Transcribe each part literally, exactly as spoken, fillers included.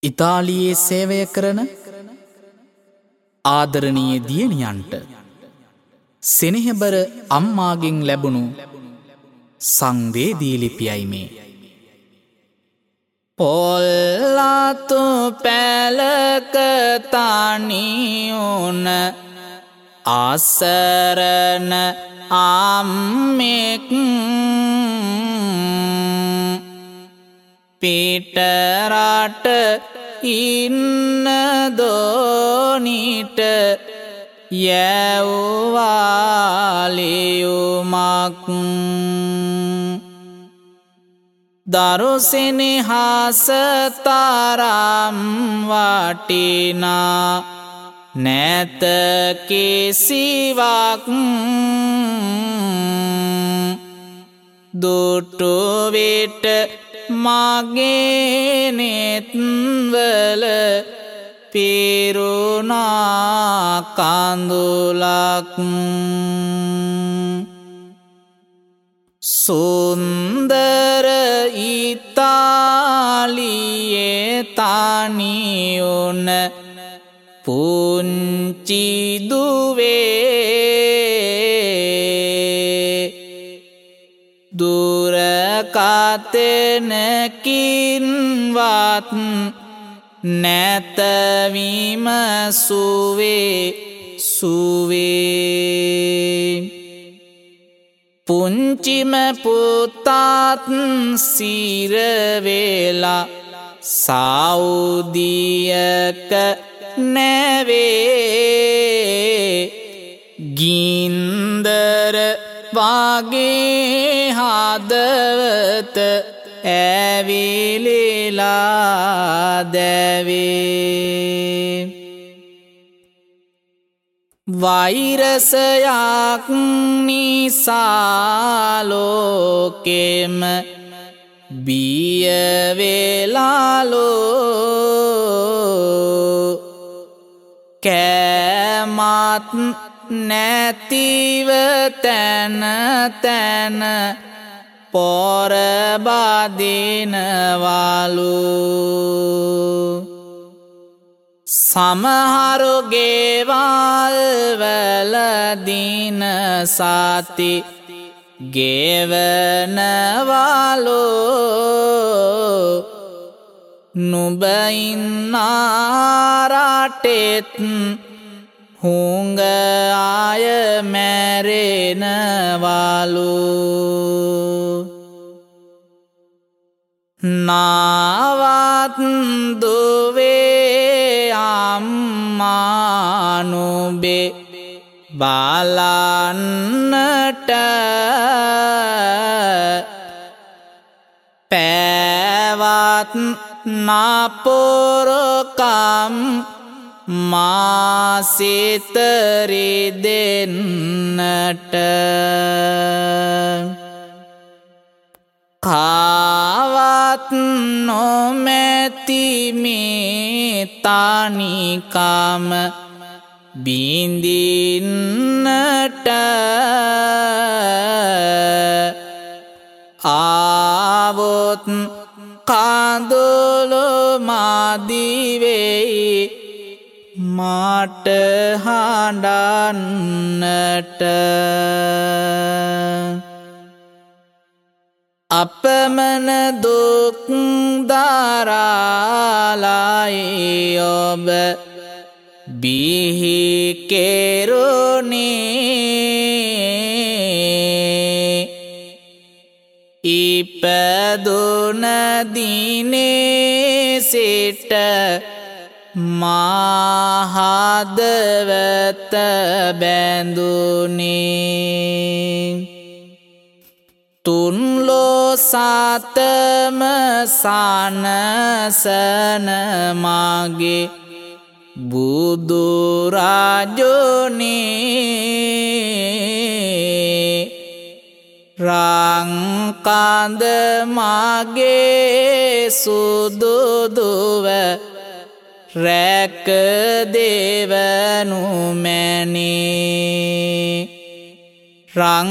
ඉතාලියේ සේවය කරන ආදරණීය දියණියන්ට සෙනෙහබර අම්මාගෙන් ලැබුණු සංවේදී ලිපියයි මේ. පොල්ලාතු පැලක තනියුන ආසරණ අම්මෙක් පිටරට ඉන්න දෝනිට යැව්වාලියුමක් දරුසිනිහාස තරම් වටිනා නැත කිසිවක් දුටු විට මගේ නෙත්වල පිරුණා කඳුලක් සුන්දර ඉතාලියේ තනියුන පුංචි දුවේ දුරකතනකින්වත් නැතවිම සුවේ සුවේ පුංචිම පුතාත් සිරවෙලා සෞදියක නැවේ ගින්දර වගේ හදවත ඇවිලිලා දැවේ වෛරසයක් නිසාලෝකෙම බියවෙලාලෝ කෑමත් නැතිව තැන තැන පොරබදිනවලු සමහරු ගෙවල්වල දින සති ගෙවනවලු නුඹ ඉන්නා රටෙත් හුඟ අය මැරෙනවලු නාවත් දුවේ අම්මා නුඹේ බලන්නට පැවත් නපුරුකම් මාසිතරි දෙන්නට කාවත් නොමැති මේ තනිකම බිඳින්නට ආවොත් කඳුළු මදිවෙයි මට හඬන්නට අපමණ දුක් දරාලයි ඔබ බිහි කෙරුණේ ඉපදුන දිනේ සිට මාහදවත බැඳුනේ තුන්ලෝ සතම සනසන මගේ බුදුරජුනේ රංකඳ මගේ සුදුදුව රැක දෙවනු මැනේ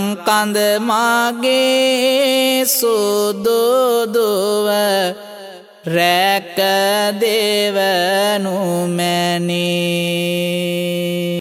රංකඳ මගේ සුදුදුව රැක දෙවනු මැනේ.